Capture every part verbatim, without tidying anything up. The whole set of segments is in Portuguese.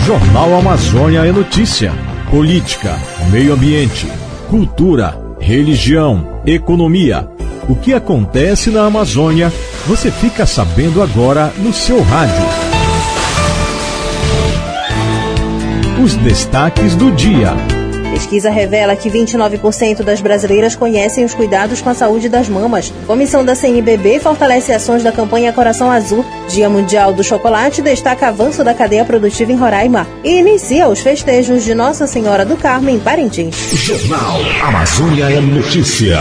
Jornal Amazônia é notícia. Política, meio ambiente, cultura, religião, economia. O que acontece na Amazônia, você fica sabendo agora no seu rádio. Os destaques do dia. Pesquisa revela que vinte e nove por cento das brasileiras conhecem os cuidados com a saúde das mamas. Comissão da C N B B fortalece ações da campanha Coração Azul. Dia Mundial do Chocolate destaca avanço da cadeia produtiva em Roraima. E inicia os festejos de Nossa Senhora do Carmo em Parintins. Jornal Amazônia é notícia.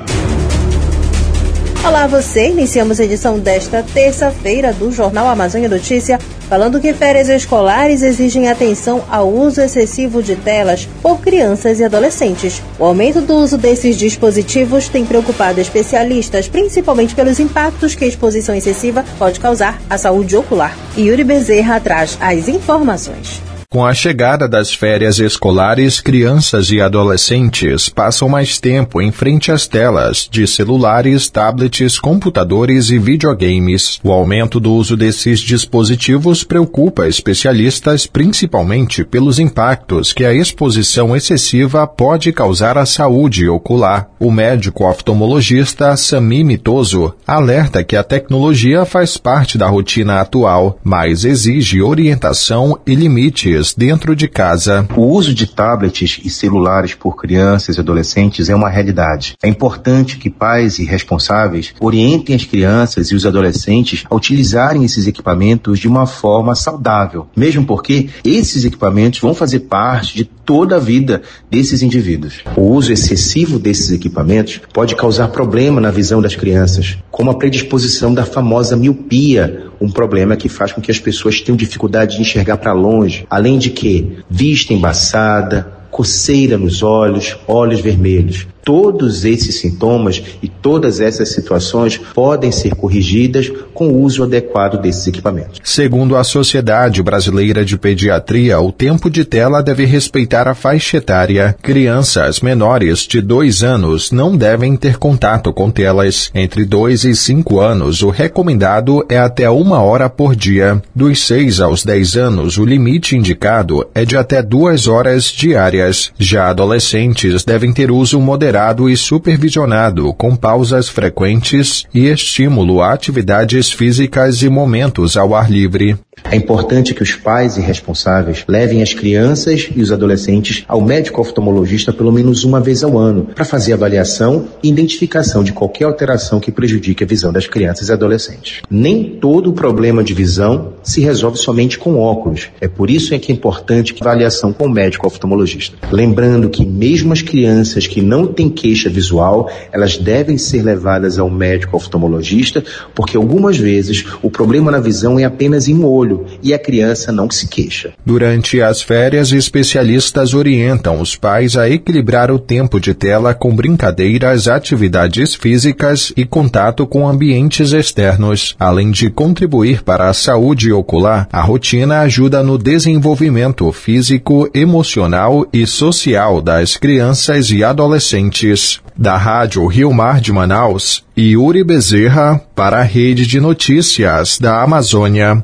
Olá você, iniciamos a edição desta terça-feira do Jornal Amazônia Notícia, falando que férias escolares exigem atenção ao uso excessivo de telas por crianças e adolescentes. O aumento do uso desses dispositivos tem preocupado especialistas, principalmente pelos impactos que a exposição excessiva pode causar à saúde ocular. Yuri Bezerra traz as informações. Com a chegada das férias escolares, crianças e adolescentes passam mais tempo em frente às telas de celulares, tablets, computadores e videogames. O aumento do uso desses dispositivos preocupa especialistas, principalmente pelos impactos que a exposição excessiva pode causar à saúde ocular. O médico oftalmologista Sami Mitoso alerta que a tecnologia faz parte da rotina atual, mas exige orientação e limites dentro de casa. O uso de tablets e celulares por crianças e adolescentes é uma realidade. É importante que pais e responsáveis orientem as crianças e os adolescentes a utilizarem esses equipamentos de uma forma saudável, mesmo porque esses equipamentos vão fazer parte de toda a vida desses indivíduos. O uso excessivo desses equipamentos pode causar problema na visão das crianças, como a predisposição da famosa miopia, um problema que faz com que as pessoas tenham dificuldade de enxergar para longe, além de que vista embaçada, coceira nos olhos, olhos vermelhos. Todos esses sintomas e todas essas situações podem ser corrigidas com o uso adequado desses equipamentos. Segundo a Sociedade Brasileira de Pediatria, o tempo de tela deve respeitar a faixa etária. Crianças menores de dois anos não devem ter contato com telas. Entre dois e cinco anos, o recomendado é até uma hora por dia. Dos seis aos dez anos, o limite indicado é de até duas horas diárias. Já adolescentes devem ter uso moderado e supervisionado, com pausas frequentes e estímulo a atividades físicas e momentos ao ar livre. É importante que os pais e responsáveis levem as crianças e os adolescentes ao médico oftalmologista pelo menos uma vez ao ano, para fazer avaliação e identificação de qualquer alteração que prejudique a visão das crianças e adolescentes. Nem todo problema de visão se resolve somente com óculos. É por isso é que é importante a avaliação com o médico oftalmologista. Lembrando que mesmo as crianças que não têm queixa visual, elas devem ser levadas ao médico oftalmologista, porque algumas vezes o problema na visão é apenas em um olho e a criança não se queixa. Durante as férias, especialistas orientam os pais a equilibrar o tempo de tela com brincadeiras, atividades físicas e contato com ambientes externos. Além de contribuir para a saúde ocular, a rotina ajuda no desenvolvimento físico, emocional e social das crianças e adolescentes. Da Rádio Rio Mar de Manaus, Yuri Bezerra para a Rede de Notícias da Amazônia.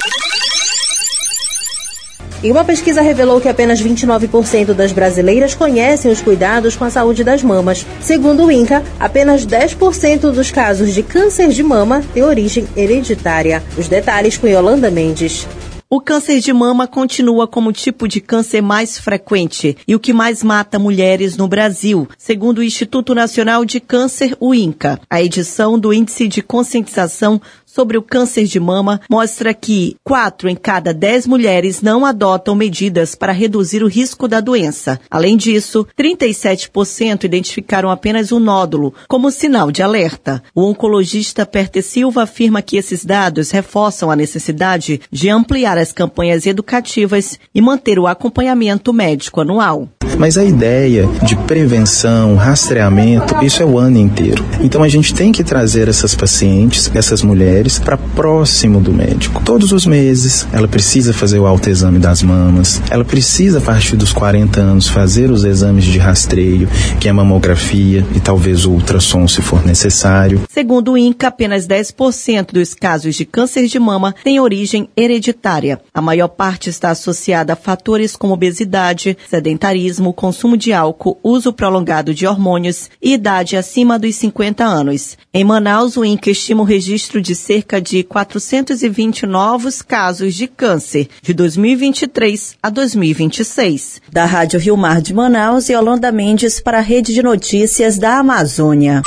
E uma pesquisa revelou que apenas vinte e nove por cento das brasileiras conhecem os cuidados com a saúde das mamas. Segundo o INCA, apenas dez por cento dos casos de câncer de mama têm origem hereditária. Os detalhes com Yolanda Mendes. O câncer de mama continua como o tipo de câncer mais frequente e o que mais mata mulheres no Brasil, segundo o Instituto Nacional de Câncer, o INCA. A edição do Índice de Conscientização sobre o Câncer de Mama mostra que quatro em cada dez mulheres não adotam medidas para reduzir o risco da doença. Além disso, trinta e sete por cento identificaram apenas um nódulo como sinal de alerta. O oncologista Perter Silva afirma que esses dados reforçam a necessidade de ampliar as campanhas educativas e manter o acompanhamento médico anual. Mas a ideia de prevenção, rastreamento, isso é o ano inteiro. Então a gente tem que trazer essas pacientes, essas mulheres, mulheres para próximo do médico. Todos os meses, ela precisa fazer o autoexame das mamas, ela precisa, a partir dos quarenta anos, fazer os exames de rastreio, que é a mamografia e talvez o ultrassom, se for necessário. Segundo o INCA, apenas dez por cento dos casos de câncer de mama têm origem hereditária. A maior parte está associada a fatores como obesidade, sedentarismo, consumo de álcool, uso prolongado de hormônios e idade acima dos cinquenta anos. Em Manaus, o INCA estima o registro de cerca de quatrocentos e vinte novos casos de câncer de dois mil e vinte e três a dois mil e vinte e seis. Da Rádio Rio Mar de Manaus, Yolanda Mendes para a Rede de Notícias da Amazônia.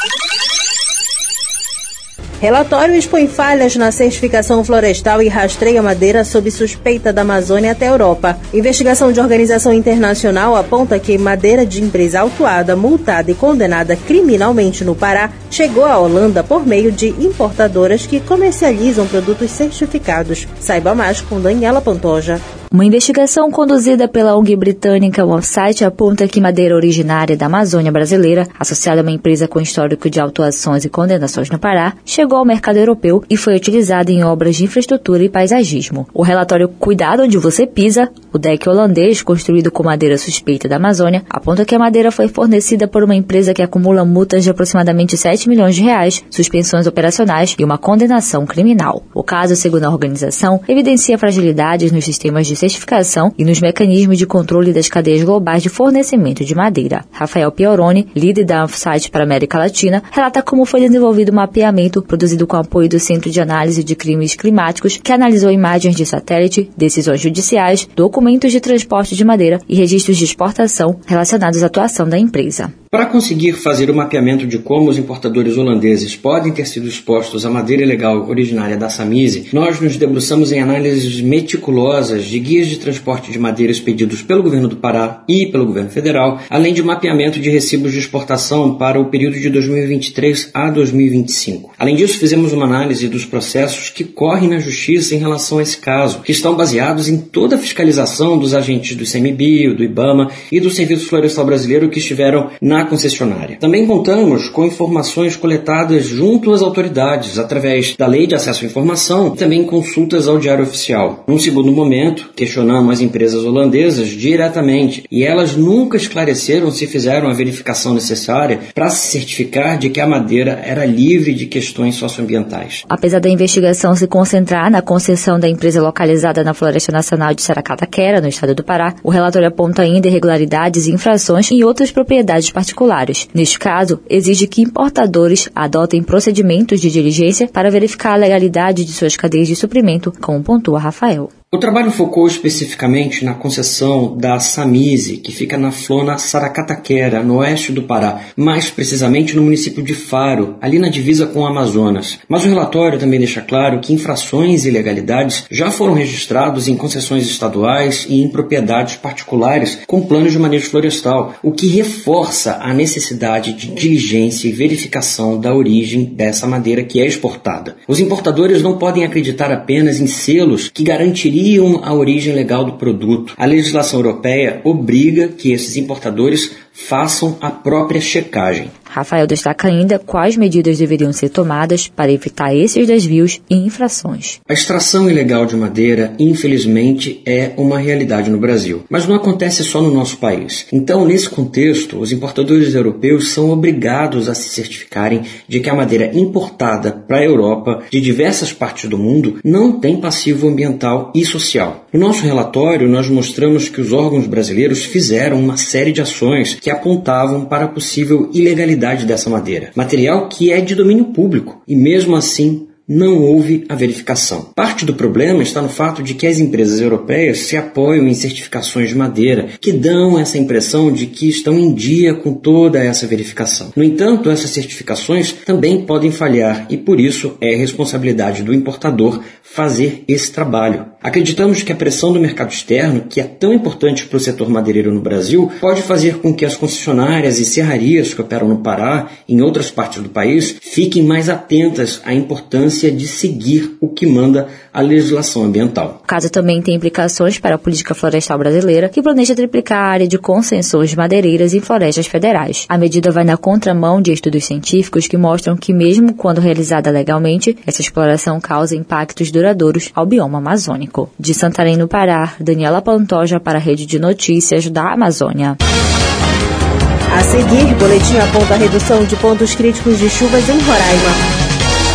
Relatório expõe falhas na certificação florestal e rastreia madeira sob suspeita da Amazônia até a Europa. Investigação de organização internacional aponta que madeira de empresa autuada, multada e condenada criminalmente no Pará chegou à Holanda por meio de importadoras que comercializam produtos certificados. Saiba mais com Daniela Pantoja. Uma investigação conduzida pela O N G britânica Website aponta que madeira originária da Amazônia brasileira, associada a uma empresa com histórico de autuações e condenações no Pará, chegou ao mercado europeu e foi utilizada em obras de infraestrutura e paisagismo. O relatório Cuidado Onde Você Pisa, o D E C holandês, construído com madeira suspeita da Amazônia, aponta que a madeira foi fornecida por uma empresa que acumula multas de aproximadamente sete milhões de reais, suspensões operacionais e uma condenação criminal. O caso, segundo a organização, evidencia fragilidades nos sistemas de certificação e nos mecanismos de controle das cadeias globais de fornecimento de madeira. Rafael Pioroni, líder da Offsite para a América Latina, relata como foi desenvolvido um mapeamento produzido com apoio do Centro de Análise de Crimes Climáticos, que analisou imagens de satélite, decisões judiciais, documentos de transporte de madeira e registros de exportação relacionados à atuação da empresa. Para conseguir fazer o mapeamento de como os importadores holandeses podem ter sido expostos à madeira ilegal originária da Samize, nós nos debruçamos em análises meticulosas de guias de transporte de madeira expedidos pelo governo do Pará e pelo governo federal, além de mapeamento de recibos de exportação para o período de dois mil e vinte e três a dois mil e vinte e cinco. Além disso, fizemos uma análise dos processos que correm na Justiça em relação a esse caso, que estão baseados em toda a fiscalização dos agentes do ICMBio, do IBAMA e do Serviço Florestal Brasileiro que estiveram na concessionária. Também contamos com informações coletadas junto às autoridades, através da Lei de Acesso à Informação e também consultas ao Diário Oficial. Num segundo momento, questionamos as empresas holandesas diretamente e elas nunca esclareceram se fizeram a verificação necessária para se certificar de que a madeira era livre de questões socioambientais. Apesar da investigação se concentrar na concessão da empresa localizada na Floresta Nacional de Saracataquera, no estado do Pará, o relatório aponta ainda irregularidades e infrações em outras propriedades particulares. Neste caso, exige que importadores adotem procedimentos de diligência para verificar a legalidade de suas cadeias de suprimento, como pontua Rafael. O trabalho focou especificamente na concessão da Samize, que fica na Flona Saracataquera, no oeste do Pará, mais precisamente no município de Faro, ali na divisa com o Amazonas. Mas o relatório também deixa claro que infrações e ilegalidades já foram registrados em concessões estaduais e em propriedades particulares com planos de manejo florestal, o que reforça a necessidade de diligência e verificação da origem dessa madeira que é exportada. Os importadores não podem acreditar apenas em selos que garantiriam a origem legal do produto. A legislação europeia obriga que esses importadores façam a própria checagem. Rafael destaca ainda quais medidas deveriam ser tomadas para evitar esses desvios e infrações. A extração ilegal de madeira, infelizmente, é uma realidade no Brasil, mas não acontece só no nosso país. Então, nesse contexto, os importadores europeus são obrigados a se certificarem de que a madeira importada para a Europa, de diversas partes do mundo, não tem passivo ambiental e social. No nosso relatório, nós mostramos que os órgãos brasileiros fizeram uma série de ações que apontavam para a possível ilegalidade dessa madeira, material que é de domínio público, e mesmo assim não houve a verificação. Parte do problema está no fato de que as empresas europeias se apoiam em certificações de madeira que dão essa impressão de que estão em dia com toda essa verificação. No entanto, essas certificações também podem falhar e por isso é responsabilidade do importador fazer esse trabalho. Acreditamos que a pressão do mercado externo, que é tão importante para o setor madeireiro no Brasil, pode fazer com que as concessionárias e serrarias que operam no Pará e em outras partes do país fiquem mais atentas à importância de seguir o que manda a legislação ambiental. O caso também tem implicações para a política florestal brasileira, que planeja triplicar a área de concessões de madeireiras em florestas federais. A medida vai na contramão de estudos científicos que mostram que, mesmo quando realizada legalmente, essa exploração causa impactos duradouros ao bioma amazônico. De Santarém, no Pará, Daniela Pantoja para a Rede de Notícias da Amazônia. A seguir, boletim aponta a redução de pontos críticos de chuvas em Roraima.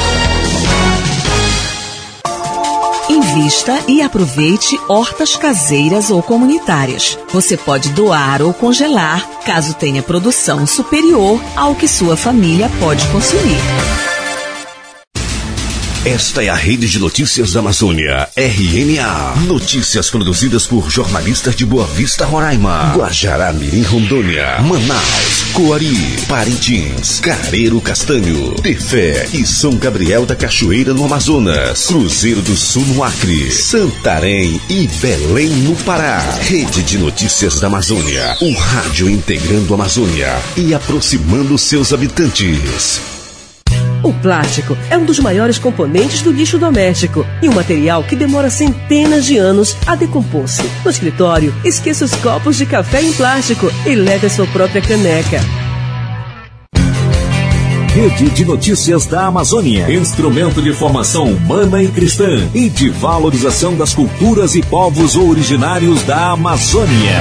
Invista e aproveite hortas caseiras ou comunitárias. Você pode doar ou congelar, caso tenha produção superior ao que sua família pode consumir. Esta é a Rede de Notícias da Amazônia, R N A. Notícias produzidas por jornalistas de Boa Vista, Roraima, Guajará-Mirim, Rondônia, Manaus, Coari, Parintins, Careiro Castanho, Tefé e São Gabriel da Cachoeira, no Amazonas, Cruzeiro do Sul, no Acre, Santarém e Belém, no Pará. Rede de Notícias da Amazônia, um rádio integrando a Amazônia e aproximando seus habitantes. O plástico é um dos maiores componentes do lixo doméstico e um material que demora centenas de anos a decompor-se. No escritório, esqueça os copos de café em plástico e leve a sua própria caneca. Rede de Notícias da Amazônia, instrumento de formação humana e cristã e de valorização das culturas e povos originários da Amazônia.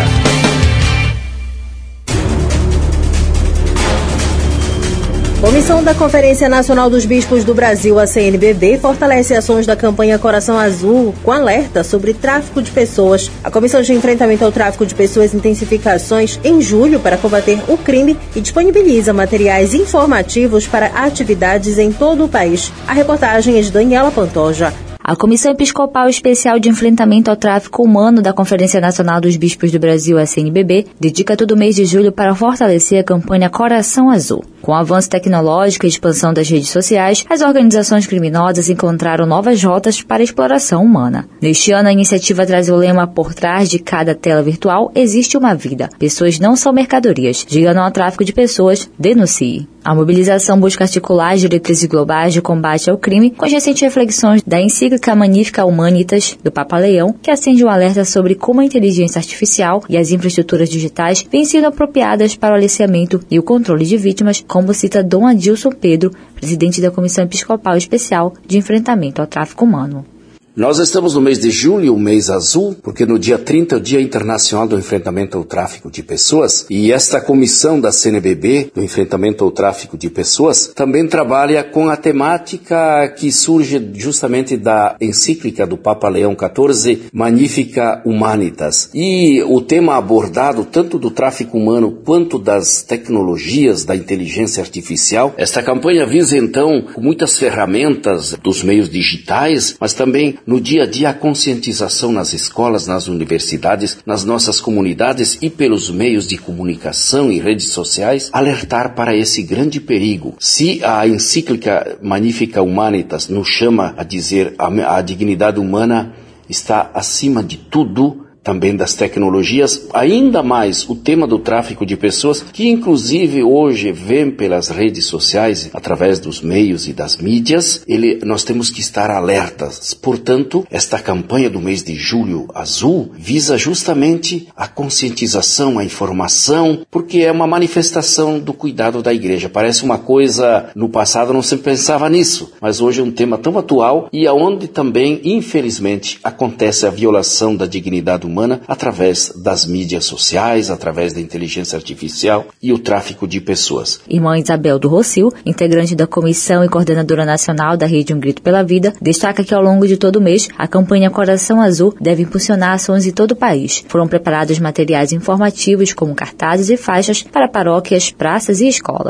Comissão da Conferência Nacional dos Bispos do Brasil, a C N B B, fortalece ações da campanha Coração Azul com alerta sobre tráfico de pessoas. A Comissão de Enfrentamento ao Tráfico de Pessoas intensifica ações em julho para combater o crime e disponibiliza materiais informativos para atividades em todo o país. A reportagem é de Daniela Pantoja. A Comissão Episcopal Especial de Enfrentamento ao Tráfico Humano da Conferência Nacional dos Bispos do Brasil, a C N B B, dedica todo o mês de julho para fortalecer a campanha Coração Azul. Com o avanço tecnológico e expansão das redes sociais, as organizações criminosas encontraram novas rotas para a exploração humana. Neste ano, a iniciativa traz o lema "Por trás de cada tela virtual existe uma vida. Pessoas não são mercadorias. Diga não ao tráfico de pessoas. Denuncie." A mobilização busca articular as diretrizes globais de combate ao crime com as recentes reflexões da encíclica Magnificat Humanitas, do Papa Leão, que acende um alerta sobre como a inteligência artificial e as infraestruturas digitais vêm sendo apropriadas para o aliciamento e o controle de vítimas, como cita Dom Adilson Pedro, presidente da Comissão Episcopal Especial de Enfrentamento ao Tráfico Humano. Nós estamos no mês de julho, o mês azul, porque no dia trinta é o Dia Internacional do Enfrentamento ao Tráfico de Pessoas, e esta comissão da C N B B, do Enfrentamento ao Tráfico de Pessoas, também trabalha com a temática que surge justamente da encíclica do Papa Leão quatorze, Magnificat Humanitas. E o tema abordado, tanto do tráfico humano quanto das tecnologias da inteligência artificial, esta campanha visa então, com muitas ferramentas dos meios digitais, mas também no dia a dia a conscientização nas escolas, nas universidades, nas nossas comunidades e pelos meios de comunicação e redes sociais, alertar para esse grande perigo. Se a encíclica Magnificat Humanitas nos chama a dizer a, a dignidade humana está acima de tudo, também das tecnologias, ainda mais o tema do tráfico de pessoas, que inclusive hoje vem pelas redes sociais, através dos meios e das mídias, ele, nós temos que estar alertas. Portanto, esta campanha do mês de julho azul visa justamente a conscientização, a informação, porque é uma manifestação do cuidado da igreja. Parece uma coisa, no passado não se pensava nisso, mas hoje é um tema tão atual e aonde também, infelizmente, acontece a violação da dignidade humana humana através das mídias sociais, através da inteligência artificial e o tráfico de pessoas. Irmã Isabel do Rocio, integrante da comissão e coordenadora nacional da Rede Um Grito pela Vida, destaca que ao longo de todo o mês, a campanha Coração Azul deve impulsionar ações em todo o país. Foram preparados materiais informativos como cartazes e faixas para paróquias, praças e escolas.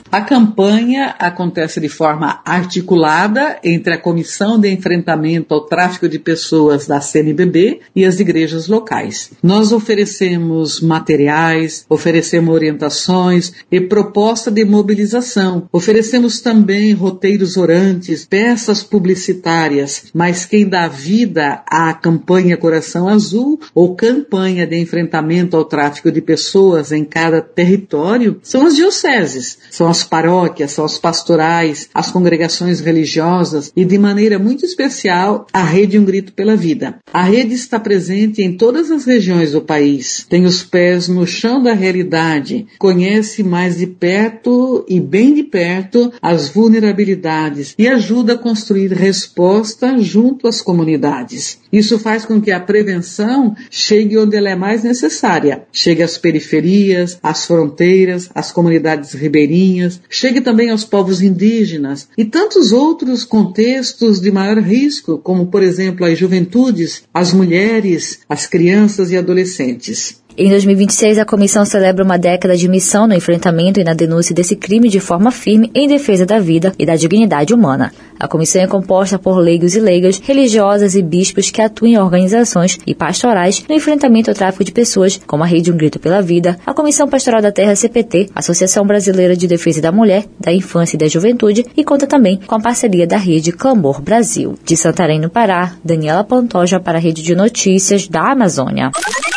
A campanha acontece de forma articulada entre a Comissão de Enfrentamento ao Tráfico de Pessoas da C N B B e as igrejas locais. Nós oferecemos materiais, oferecemos orientações e proposta de mobilização. Oferecemos também roteiros orantes, peças publicitárias, mas quem dá vida à campanha Coração Azul ou campanha de enfrentamento ao tráfico de pessoas em cada território são as dioceses, são as paróquias, são as pastorais, as congregações religiosas e, de maneira muito especial, a Rede Um Grito pela Vida. A rede está presente em todas as regiões do país, tem os pés no chão da realidade, conhece mais de perto e bem de perto as vulnerabilidades e ajuda a construir resposta junto às comunidades. Isso faz com que a prevenção chegue onde ela é mais necessária, chegue às periferias, às fronteiras, às comunidades ribeirinhas, chegue também aos povos indígenas e tantos outros contextos de maior risco, como, por exemplo, as juventudes, as mulheres, as crianças e adolescentes. Em dois mil e vinte e seis, a comissão celebra uma década de missão no enfrentamento e na denúncia desse crime de forma firme em defesa da vida e da dignidade humana. A comissão é composta por leigos e leigas, religiosas e bispos que atuam em organizações e pastorais no enfrentamento ao tráfico de pessoas, como a Rede Um Grito pela Vida, a Comissão Pastoral da Terra C P T, Associação Brasileira de Defesa da Mulher, da Infância e da Juventude, e conta também com a parceria da Rede Clamor Brasil. De Santarém, no Pará, Daniela Pantoja para a Rede de Notícias da Amazônia.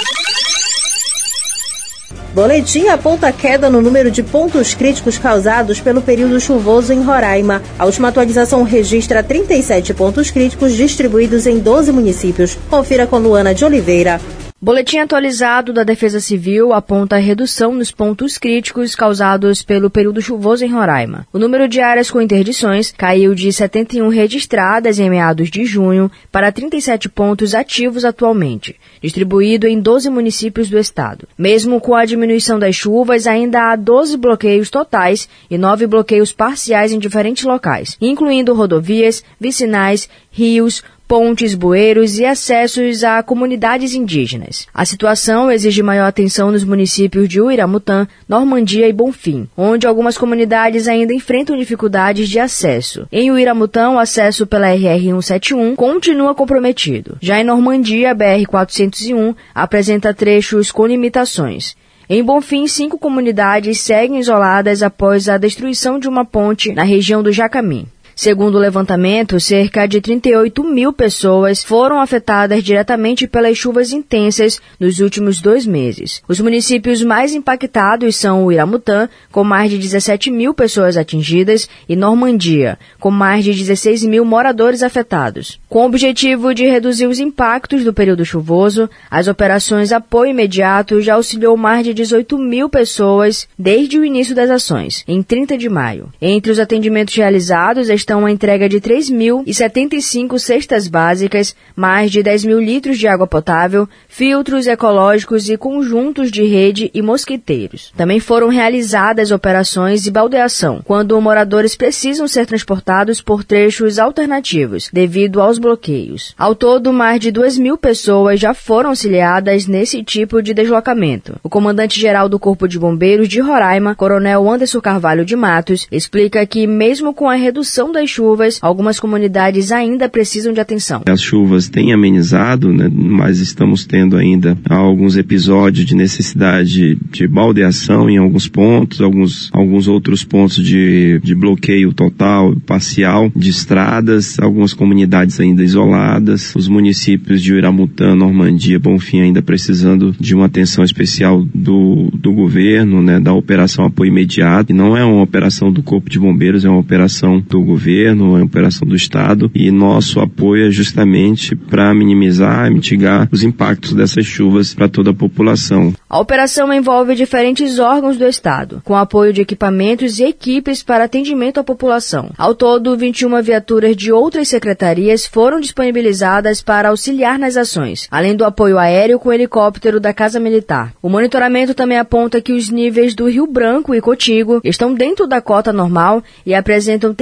Boletim aponta queda no número de pontos críticos causados pelo período chuvoso em Roraima. A última atualização registra trinta e sete pontos críticos distribuídos em doze municípios. Confira com Luana de Oliveira. Boletim atualizado da Defesa Civil aponta a redução nos pontos críticos causados pelo período chuvoso em Roraima. O número de áreas com interdições caiu de setenta e um registradas em meados de junho para trinta e sete pontos ativos atualmente, distribuído em doze municípios do estado. Mesmo com a diminuição das chuvas, ainda há doze bloqueios totais e nove bloqueios parciais em diferentes locais, incluindo rodovias, vicinais, rios, pontes, bueiros e acessos a comunidades indígenas. A situação exige maior atenção nos municípios de Uiramutã, Normandia e Bonfim, onde algumas comunidades ainda enfrentam dificuldades de acesso. Em Uiramutã, o acesso pela R R cento e setenta e um continua comprometido. Já em Normandia, a B R quatrocentos e um apresenta trechos com limitações. Em Bonfim, cinco comunidades seguem isoladas após a destruição de uma ponte na região do Jacamim. Segundo o levantamento, cerca de trinta e oito mil pessoas foram afetadas diretamente pelas chuvas intensas nos últimos dois meses. Os municípios mais impactados são Uiramutã, com mais de dezessete mil pessoas atingidas, e Normandia, com mais de dezesseis mil moradores afetados. Com o objetivo de reduzir os impactos do período chuvoso, as operações Apoio Imediato já auxiliou mais de dezoito mil pessoas desde o início das ações, em trinta de maio. Entre os atendimentos realizados estão a entrega de três mil e setenta e cinco cestas básicas, mais de dez mil litros de água potável, filtros ecológicos e conjuntos de rede e mosquiteiros. Também foram realizadas operações de baldeação, quando moradores precisam ser transportados por trechos alternativos, devido aos bloqueios. Ao todo, mais de duas mil pessoas já foram auxiliadas nesse tipo de deslocamento. O comandante-geral do Corpo de Bombeiros de Roraima, Coronel Anderson Carvalho de Matos, explica que, mesmo com a redução das chuvas, algumas comunidades ainda precisam de atenção. As chuvas têm amenizado, né, mas estamos tendo ainda alguns episódios de necessidade de baldeação em alguns pontos, alguns, alguns outros pontos de, de bloqueio total, parcial, de estradas, algumas comunidades ainda isoladas, os municípios de Uiramutã, Normandia, Bonfim ainda precisando de uma atenção especial do, do governo, né, da operação Apoio Imediato, e não é uma operação do Corpo de Bombeiros, é uma operação do governo, governo, a operação do Estado, e nosso apoio é justamente para minimizar e mitigar os impactos dessas chuvas para toda a população. A operação envolve diferentes órgãos do Estado, com apoio de equipamentos e equipes para atendimento à população. Ao todo, vinte e uma viaturas de outras secretarias foram disponibilizadas para auxiliar nas ações, além do apoio aéreo com helicóptero da Casa Militar. O monitoramento também aponta que os níveis do Rio Branco e Cotigo estão dentro da cota normal e apresentam tendência de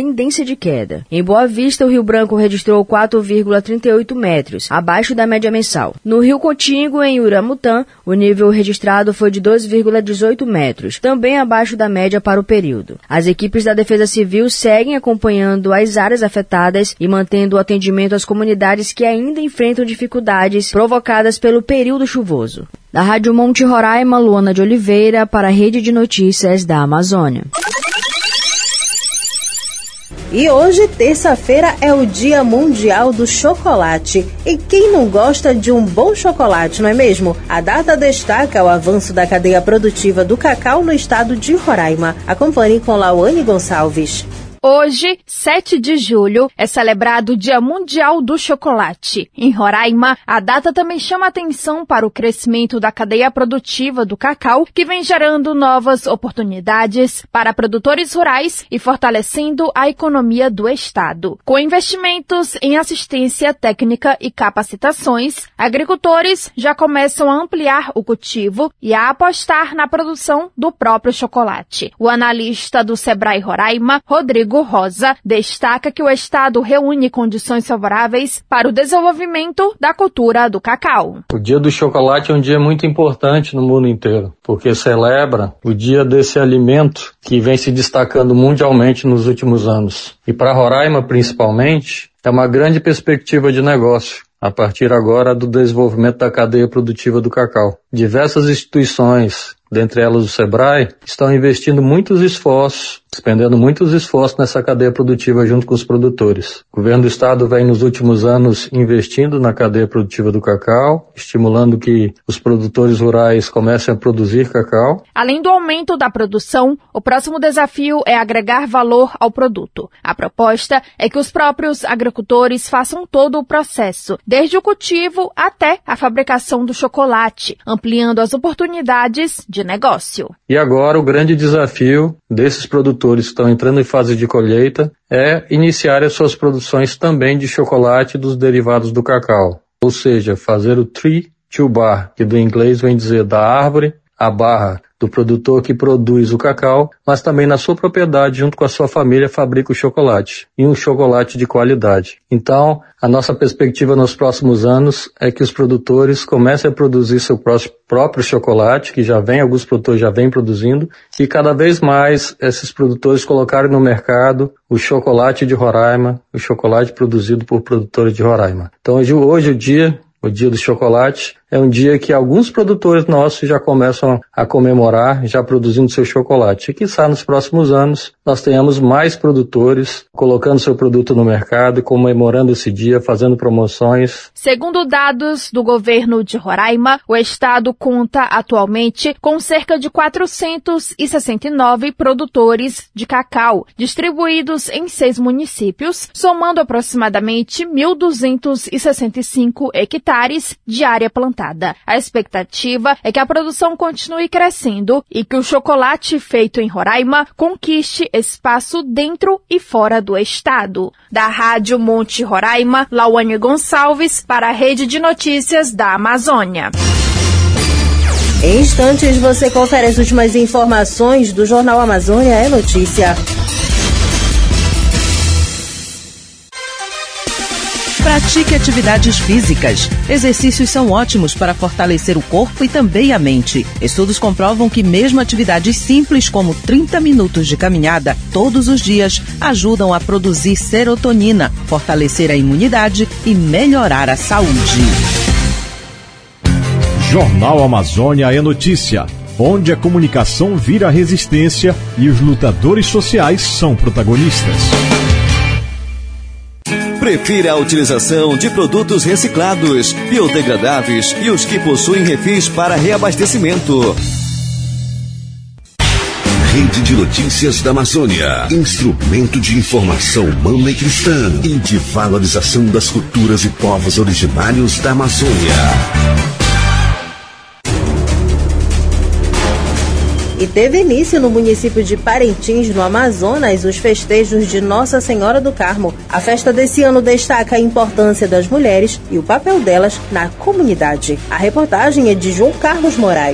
de queda. Em Boa Vista, o Rio Branco registrou quatro vírgula trinta e oito metros, abaixo da média mensal. No Rio Contíguo, em Uramutã, o nível registrado foi de dois vírgula dezoito metros, também abaixo da média para o período. As equipes da Defesa Civil seguem acompanhando as áreas afetadas e mantendo o atendimento às comunidades que ainda enfrentam dificuldades provocadas pelo período chuvoso. Da Rádio Monte Roraima, Luana de Oliveira, para a Rede de Notícias da Amazônia. E hoje, terça-feira, é o Dia Mundial do Chocolate. E quem não gosta de um bom chocolate, não é mesmo? A data destaca o avanço da cadeia produtiva do cacau no estado de Roraima. Acompanhe com Lauane Gonçalves. Hoje, sete de julho, é celebrado o Dia Mundial do Chocolate. Em Roraima, a data também chama atenção para o crescimento da cadeia produtiva do cacau, que vem gerando novas oportunidades para produtores rurais e fortalecendo a economia do estado. Com investimentos em assistência técnica e capacitações, agricultores já começam a ampliar o cultivo e a apostar na produção do próprio chocolate. O analista do Sebrae Roraima, Rodrigo Rosa, destaca que o estado reúne condições favoráveis para o desenvolvimento da cultura do cacau. O Dia do Chocolate é um dia muito importante no mundo inteiro, porque celebra o dia desse alimento que vem se destacando mundialmente nos últimos anos. E para Roraima, principalmente, é uma grande perspectiva de negócio, a partir agora do desenvolvimento da cadeia produtiva do cacau. Diversas instituições, dentre elas o Sebrae, estão investindo muitos esforços, despendendo muitos esforços nessa cadeia produtiva junto com os produtores. O governo do estado vem nos últimos anos investindo na cadeia produtiva do cacau, estimulando que os produtores rurais comecem a produzir cacau. Além do aumento da produção, o próximo desafio é agregar valor ao produto. A proposta é que os próprios agricultores façam todo o processo, desde o cultivo até a fabricação do chocolate, ampliando as oportunidades de negócio. E agora o grande desafio desses produtores que estão entrando em fase de colheita é iniciar as suas produções também de chocolate e dos derivados do cacau. Ou seja, fazer o tree to bar, que do inglês vem dizer da árvore à barra, do produtor que produz o cacau, mas também na sua propriedade, junto com a sua família, fabrica o chocolate, e um chocolate de qualidade. Então, a nossa perspectiva nos próximos anos é que os produtores comecem a produzir seu próprio chocolate, que já vem, alguns produtores já vêm produzindo, e cada vez mais esses produtores colocarem no mercado o chocolate de Roraima, o chocolate produzido por produtores de Roraima. Então, hoje, hoje o dia... O Dia do Chocolate é um dia que alguns produtores nossos já começam a comemorar, já produzindo seu chocolate. E quizá nos próximos anos nós tenhamos mais produtores colocando seu produto no mercado, comemorando esse dia, fazendo promoções. Segundo dados do governo de Roraima, o estado conta atualmente com cerca de quatrocentos e sessenta e nove produtores de cacau, distribuídos em seis municípios, somando aproximadamente mil duzentos e sessenta e cinco hectares de área plantada. A expectativa é que a produção continue crescendo e que o chocolate feito em Roraima conquiste espaço dentro e fora do estado. Da Rádio Monte Roraima, Lauane Gonçalves, para a Rede de Notícias da Amazônia. Em instantes, você confere as últimas informações do Jornal Amazônia é Notícia. Pratique atividades físicas. Exercícios são ótimos para fortalecer o corpo e também a mente. Estudos comprovam que mesmo atividades simples como trinta minutos de caminhada todos os dias ajudam a produzir serotonina, fortalecer a imunidade e melhorar a saúde. Jornal Amazônia é Notícia, onde a comunicação vira resistência e os lutadores sociais são protagonistas. Prefira a utilização de produtos reciclados, biodegradáveis e os que possuem refis para reabastecimento. Rede de Notícias da Amazônia. Instrumento de informação humana e cristã e de valorização das culturas e povos originários da Amazônia. E teve início no município de Parintins, no Amazonas, os festejos de Nossa Senhora do Carmo. A festa desse ano destaca a importância das mulheres e o papel delas na comunidade. A reportagem é de João Carlos Moraes.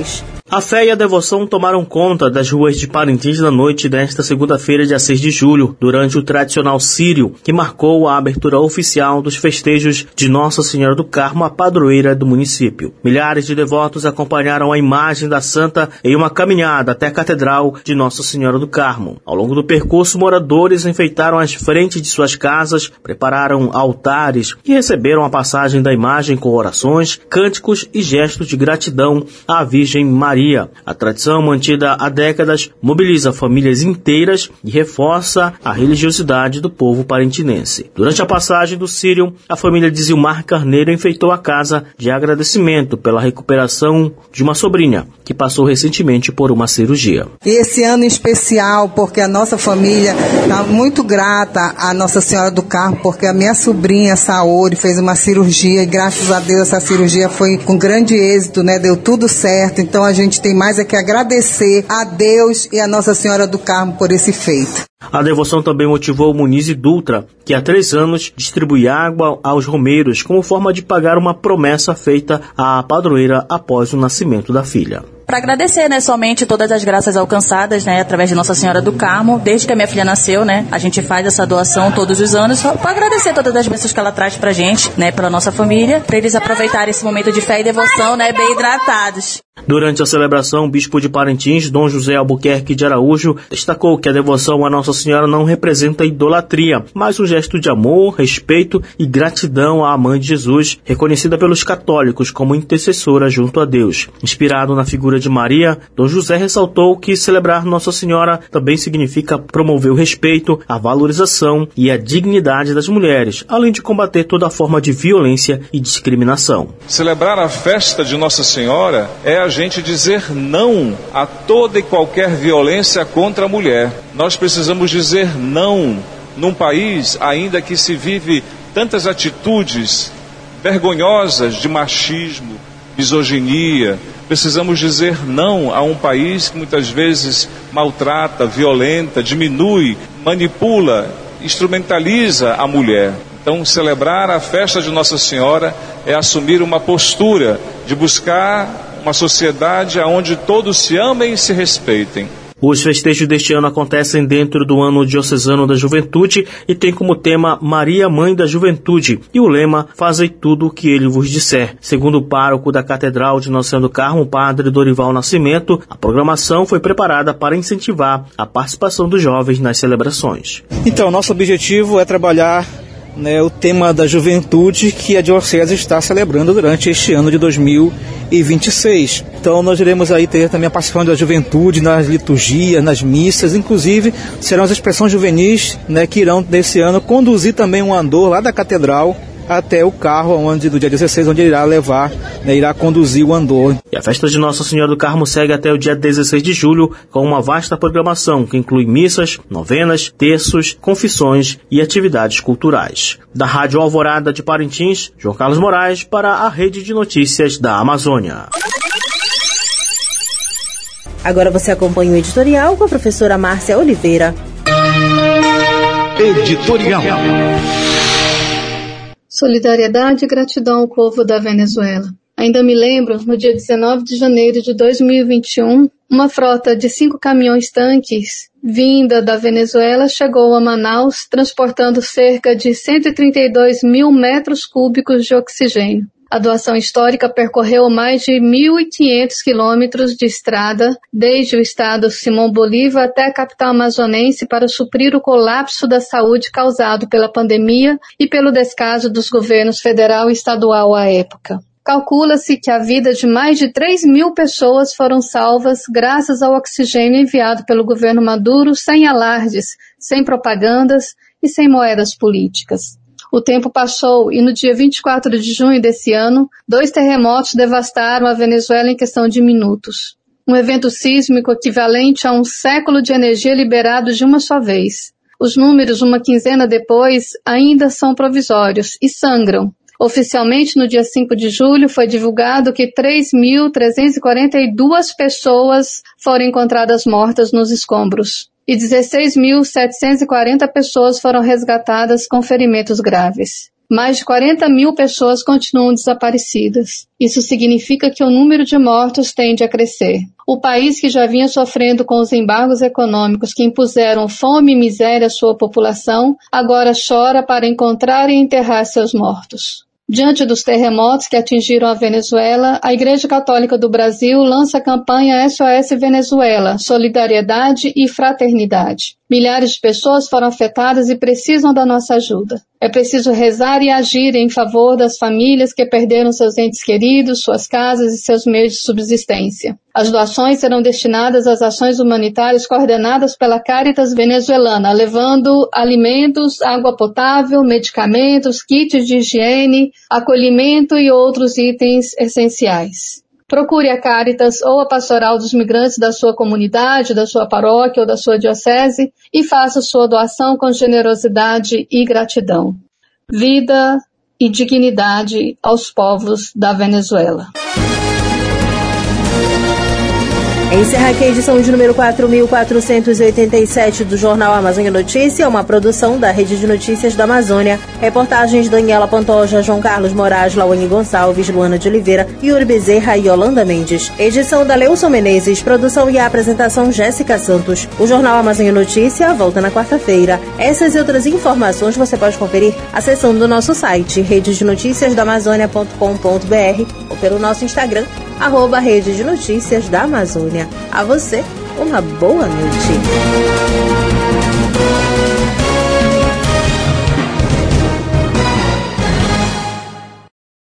A fé e a devoção tomaram conta das ruas de Parintins na noite desta segunda-feira, dia seis de julho, durante o tradicional círio, que marcou a abertura oficial dos festejos de Nossa Senhora do Carmo, a padroeira do município. Milhares de devotos acompanharam a imagem da santa em uma caminhada até a Catedral de Nossa Senhora do Carmo. Ao longo do percurso, moradores enfeitaram as frentes de suas casas, prepararam altares e receberam a passagem da imagem com orações, cânticos e gestos de gratidão à Virgem Maria. A tradição, mantida há décadas, mobiliza famílias inteiras e reforça a religiosidade do povo parintinense. Durante a passagem do círio, a família de Zilmar Carneiro enfeitou a casa de agradecimento pela recuperação de uma sobrinha, que passou recentemente por uma cirurgia. E esse ano em especial, porque a nossa família está muito grata à Nossa Senhora do Carmo, porque a minha sobrinha, Saori, fez uma cirurgia e graças a Deus essa cirurgia foi com grande êxito, né? Deu tudo certo, então a gente A gente tem mais é que agradecer a Deus e a Nossa Senhora do Carmo por esse feito. A devoção também motivou o Muniz Dutra, que há três anos distribui água aos romeiros como forma de pagar uma promessa feita à padroeira após o nascimento da filha. Para agradecer, né, somente todas as graças alcançadas, né, através de Nossa Senhora do Carmo, desde que a minha filha nasceu, né, a gente faz essa doação todos os anos, só para agradecer todas as bênçãos que ela traz pra gente, né, pela nossa família, para eles aproveitarem esse momento de fé e devoção, né, bem hidratados. Durante a celebração, o bispo de Parintins, Dom José Albuquerque de Araújo, destacou que a devoção a Nossa Senhora não representa idolatria, mas um gesto de amor, respeito e gratidão à Mãe de Jesus, reconhecida pelos católicos como intercessora junto a Deus. Inspirado na figura de Maria, Dom José ressaltou que celebrar Nossa Senhora também significa promover o respeito, a valorização e a dignidade das mulheres, além de combater toda forma de violência e discriminação. Celebrar a festa de Nossa Senhora é a gente dizer não a toda e qualquer violência contra a mulher. Nós precisamos dizer não num país ainda que se vive tantas atitudes vergonhosas de machismo, misoginia. Precisamos dizer não a um país que muitas vezes maltrata, violenta, diminui, manipula, instrumentaliza a mulher. Então, celebrar a festa de Nossa Senhora é assumir uma postura de buscar uma sociedade onde todos se amem e se respeitem. Os festejos deste ano acontecem dentro do Ano Diocesano da Juventude e tem como tema Maria, Mãe da Juventude, e o lema Fazei tudo o que ele vos disser. Segundo o pároco da Catedral de Nossa Senhora do Carmo, o padre Dorival Nascimento, a programação foi preparada para incentivar a participação dos jovens nas celebrações. Então, nosso objetivo é trabalhar Né, o tema da juventude que a Diocese está celebrando durante este ano de dois mil e vinte e seis. Então nós iremos aí ter também a participação da juventude nas liturgias, nas missas, inclusive serão as expressões juvenis, né, que irão nesse ano conduzir também um andor lá da Catedral até o carro onde, do dia dezesseis, onde irá levar, né, irá conduzir o andor. E a festa de Nossa Senhora do Carmo segue até o dia dezesseis de julho com uma vasta programação que inclui missas, novenas, terços, confissões e atividades culturais. Da Rádio Alvorada de Parintins, João Carlos Moraes para a Rede de Notícias da Amazônia. Agora você acompanha o editorial com a professora Márcia Oliveira. Editorial. Solidariedade e gratidão ao povo da Venezuela. Ainda me lembro, no dia dezenove de janeiro de dois mil e vinte e um, uma frota de cinco caminhões-tanques vinda da Venezuela chegou a Manaus, transportando cerca de cento e trinta e dois mil metros cúbicos de oxigênio. A doação histórica percorreu mais de mil e quinhentos quilômetros de estrada, desde o estado Simão Bolívar até a capital amazonense, para suprir o colapso da saúde causado pela pandemia e pelo descaso dos governos federal e estadual à época. Calcula-se que a vida de mais de três mil pessoas foram salvas graças ao oxigênio enviado pelo governo Maduro, sem alardes, sem propagandas e sem moedas políticas. O tempo passou e no dia vinte e quatro de junho desse ano, dois terremotos devastaram a Venezuela em questão de minutos. Um evento sísmico equivalente a um século de energia liberado de uma só vez. Os números, uma quinzena depois, ainda são provisórios e sangram. Oficialmente, no dia cinco de julho, foi divulgado que três mil trezentas e quarenta e duas pessoas foram encontradas mortas nos escombros e dezesseis mil setecentas e quarenta pessoas foram resgatadas com ferimentos graves. mais de quarenta mil pessoas continuam desaparecidas. Isso significa que o número de mortos tende a crescer. O país, que já vinha sofrendo com os embargos econômicos que impuseram fome e miséria à sua população, agora chora para encontrar e enterrar seus mortos. Diante dos terremotos que atingiram a Venezuela, a Igreja Católica do Brasil lança a campanha S O S Venezuela, Solidariedade e Fraternidade. Milhares de pessoas foram afetadas e precisam da nossa ajuda. É preciso rezar e agir em favor das famílias que perderam seus entes queridos, suas casas e seus meios de subsistência. As doações serão destinadas às ações humanitárias coordenadas pela Caritas venezuelana, levando alimentos, água potável, medicamentos, kits de higiene, acolhimento e outros itens essenciais. Procure a Caritas ou a Pastoral dos Migrantes da sua comunidade, da sua paróquia ou da sua diocese e faça sua doação com generosidade e gratidão. Vida e dignidade aos povos da Venezuela. Encerra aqui a edição de número quatro mil quatrocentos e oitenta e sete do Jornal Amazônia Notícia, uma produção da Rede de Notícias da Amazônia. Reportagens Daniela Pantoja, João Carlos Moraes, Lawane Gonçalves, Luana de Oliveira, Yuri Bezerra e Yolanda Mendes. Edição da Leilson Menezes, produção e apresentação Jéssica Santos. O Jornal Amazônia Notícia volta na quarta-feira. Essas e outras informações você pode conferir acessando o nosso site rede de notícias da amazônia ponto com ponto br ou pelo nosso Instagram, arroba Rede de Notícias da Amazônia. A você, uma boa noite.